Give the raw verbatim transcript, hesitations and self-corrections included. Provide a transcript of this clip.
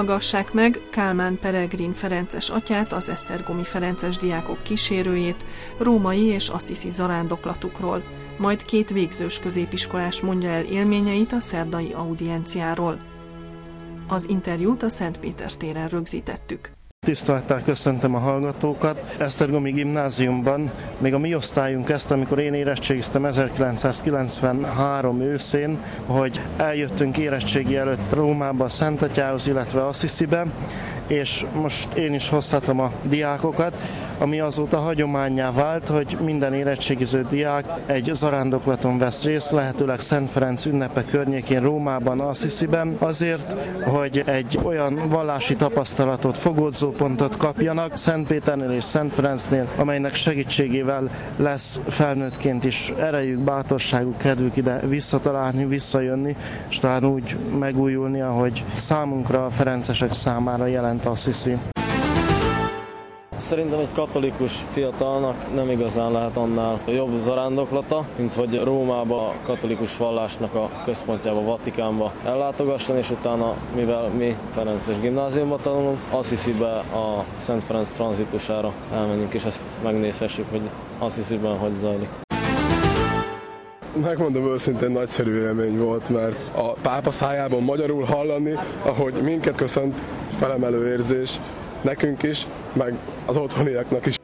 Hallgassák meg Kálmán Peregrin ferences atyát, az esztergomi ferences diákok kísérőjét, római és assisi zarándoklatukról, majd két végzős középiskolás mondja el élményeit a szerdai audienciáról. Az interjút a Szent Péter téren rögzítettük. Tisztelettel köszöntöm a hallgatókat. Esztergomi gimnáziumban még a mi osztályunk kezdte, amikor én érettségiztem ezerkilencszázkilencvenhárom őszén, hogy eljöttünk érettségi előtt Rómába, Szentatyához, illetve Assisibe, és most én is hozhatom a diákokat, ami azóta hagyománnyá vált, hogy minden érettségiző diák egy zarándoklaton vesz részt, lehetőleg Szent Ferenc ünnepe környékén Rómában, Assisiben, azért, hogy egy olyan vallási tapasztalatot, fogódzópontot kapjanak Szent Péternél és Szent Ferencnél, amelynek segítségével lesz felnőttként is erejük, bátorságuk, kedvük ide visszatalálni, visszajönni, és talán úgy megújulni, ahogy számunkra, a ferencesek számára jelent Assisi. Szerintem egy katolikus fiatalnak nem igazán lehet annál jobb zarándoklata, mint hogy Rómába, a katolikus vallásnak a központjába, Vatikánba ellátogasson, és utána, mivel mi ferences gimnáziumban tanulunk, Assisibe a Szent Ferenc tranzitusára elmenjünk, és ezt megnézhessük, hogy Assisiben hogy zajlik. Megmondom őszintén, nagyszerű élmény volt, mert a pápa szájában magyarul hallani, ahogy minket köszönt, felemelő érzés, nekünk is, meg az otthoniaknak is